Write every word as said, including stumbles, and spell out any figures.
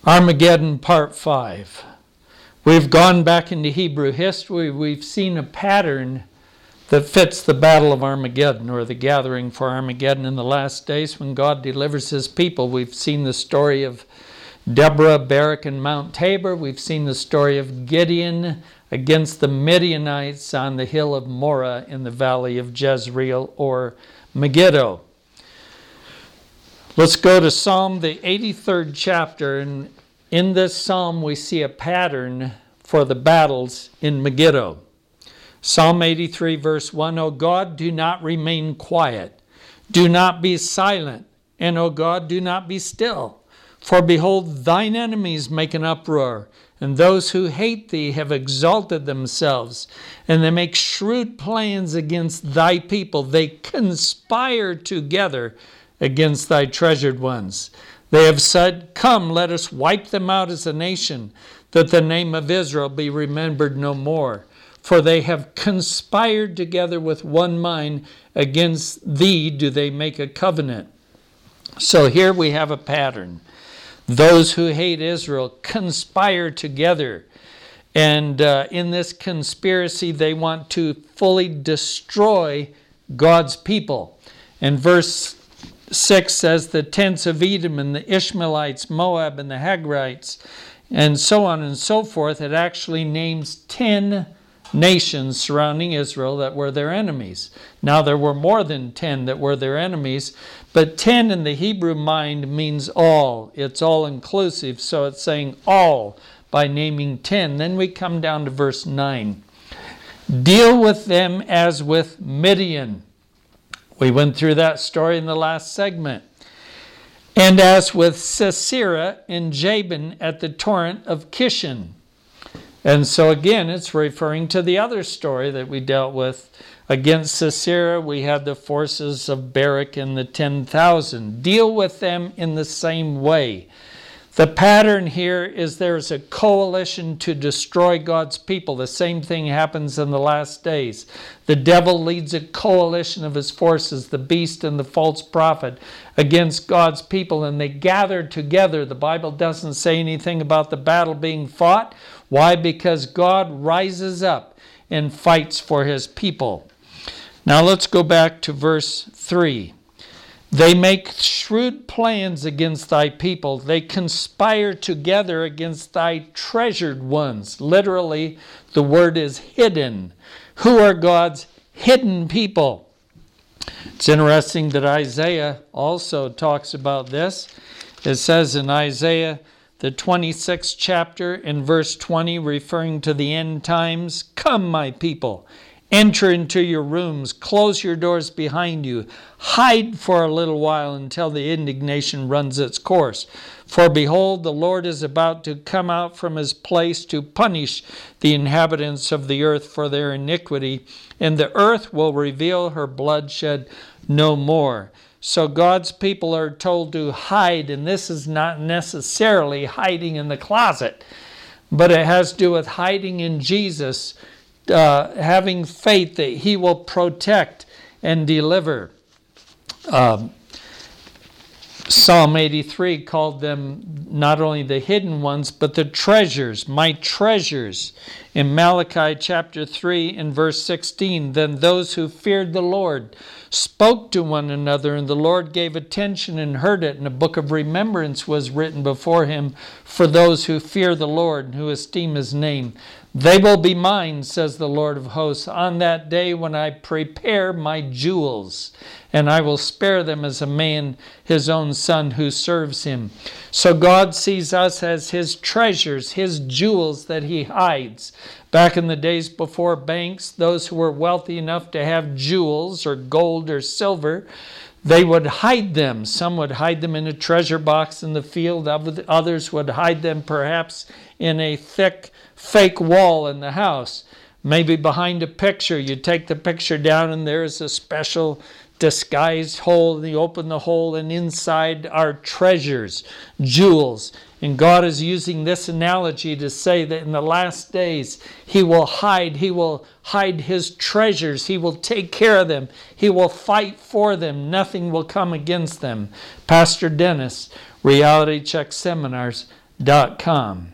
Armageddon Part five. We've gone back into Hebrew history. We've seen a pattern that fits the Battle of Armageddon, or the gathering for Armageddon in the last days when God delivers his people. We've seen the story of Deborah, Barak, and Mount Tabor. We've seen the story of Gideon against the Midianites on the hill of Morah in the valley of Jezreel, or Megiddo. Let's go to Psalm, the eighty-third chapter, and in this psalm we see a pattern for the battles in Megiddo. Psalm eighty-three, verse one, O God, do not remain quiet. Do not be silent, and O God, do not be still. For behold, thine enemies make an uproar, and those who hate thee have exalted themselves, and they make shrewd plans against thy people. They conspire together against thy treasured ones. They have said, Come, let us wipe them out as a nation, that the name of Israel be remembered no more. For they have conspired together with one mind, against thee do they make a covenant. So here we have a pattern. Those who hate Israel conspire together. And uh, in this conspiracy, they want to fully destroy God's people. And verse six says, the tents of Edom and the Ishmaelites, Moab and the Hagrites, and so on and so forth. It actually names ten nations surrounding Israel that were their enemies. Now there were more than ten that were their enemies, but ten in the Hebrew mind means all. It's all inclusive, so it's saying all by naming ten. Then we come down to verse nine. Deal with them as with Midian. We went through that story in the last segment. And as with Sisera and Jabin at the torrent of Kishon. And so again, it's referring to the other story that we dealt with. Against Sisera, we had the forces of Barak and the ten thousand. Deal with them in the same way. The pattern here is there's a coalition to destroy God's people. The same thing happens in the last days. The devil leads a coalition of his forces, the beast and the false prophet, against God's people, and they gather together. The Bible doesn't say anything about the battle being fought. Why? Because God rises up and fights for his people. Now let's go back to verse three. They make shrewd plans against thy people. They conspire together against thy treasured ones. Literally, the word is hidden. Who are God's hidden people? It's interesting that Isaiah also talks about this. It says in Isaiah, the twenty-sixth chapter, in verse twenty, referring to the end times, Come, my people, enter into your rooms, close your doors behind you, hide for a little while until the indignation runs its course. For behold, the Lord is about to come out from his place to punish the inhabitants of the earth for their iniquity, and the earth will reveal her bloodshed no more. So God's people are told to hide, and this is not necessarily hiding in the closet, but it has to do with hiding in Jesus, Uh, having faith that he will protect and deliver. Um, Psalm eighty-three called them not only the hidden ones, but the treasures, my treasures. In Malachi chapter three and verse sixteen, then those who feared the Lord spoke to one another, and the Lord gave attention and heard it, and a book of remembrance was written before him for those who fear the Lord and who esteem his name. They will be mine, says the Lord of hosts, on that day when I prepare my jewels, and I will spare them as a man his own son who serves him. So God sees us as his treasures, his jewels that he hides. Back in the days before banks, those who were wealthy enough to have jewels or gold or silver, they would hide them. Some would hide them in a treasure box in the field. Others would hide them perhaps in a thick fake wall in the house. Maybe behind a picture. You take the picture down and there's a special disguised hole, and you open the hole, and inside are treasures, jewels. And God is using this analogy to say that in the last days he will hide, he will hide his treasures, he will take care of them, he will fight for them, nothing will come against them. Pastor Dennis, Reality Check Seminars, dot com.